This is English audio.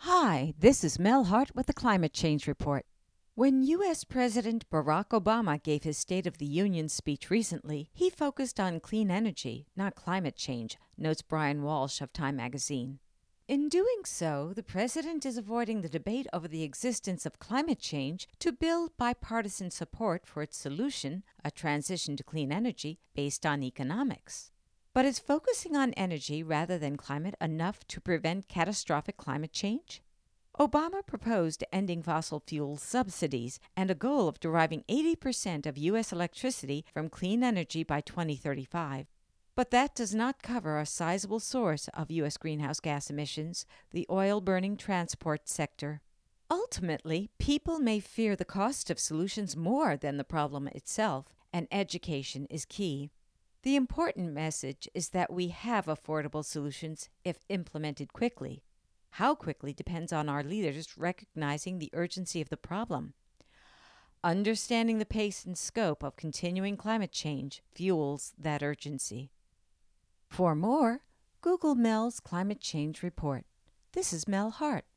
Hi, this is Mel Hart with the Climate Change Report. When U.S. President Barack Obama gave his State of the Union speech recently, he focused on clean energy, not climate change, notes Brian Walsh of Time magazine. In doing so, the president is avoiding the debate over the existence of climate change to build bipartisan support for its solution, a transition to clean energy based on economics. But is focusing on energy rather than climate enough to prevent catastrophic climate change? Obama proposed ending fossil fuel subsidies and a goal of deriving 80% of U.S. electricity from clean energy by 2035. But that does not cover a sizable source of U.S. greenhouse gas emissions, the oil burning transport sector. Ultimately, people may fear the cost of solutions more than the problem itself, and education is key. The important message is that we have affordable solutions if implemented quickly. How quickly depends on our leaders recognizing the urgency of the problem. Understanding the pace and scope of continuing climate change fuels that urgency. For more, Google Mel's Climate Change Report. This is Mel Hart.